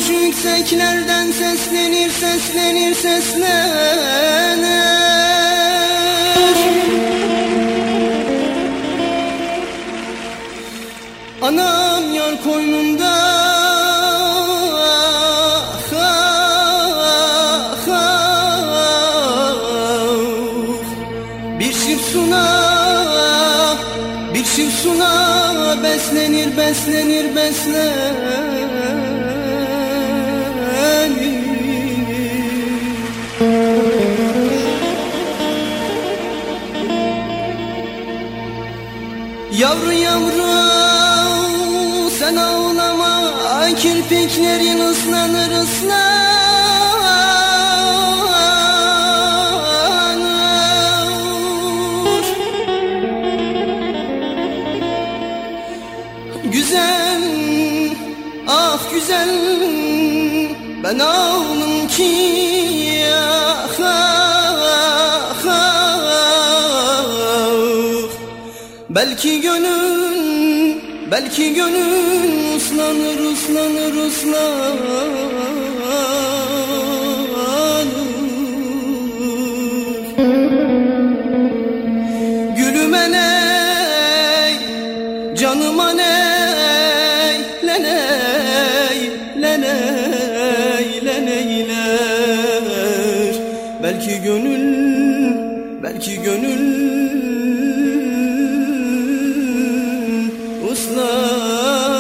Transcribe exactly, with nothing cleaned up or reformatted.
şu yükseklerden seslenir, seslenir, seslenir. Anam yar koynumda, ah, ah, ah. Bir çift suna, bir çift suna beslenir, beslenir, beslenir. Yavru yavru sen ağlama, kirpiklerin ıslanır, ıslanır. Güzel, ah güzel, ben ağlım ki ah, ah, ah. Belki gönül, belki gönül ıslanır, ıslanır, ıslanır. Gülüme ney, canıma ney, leney, leney, leneyler. Belki gönül, belki gönül ıslanır.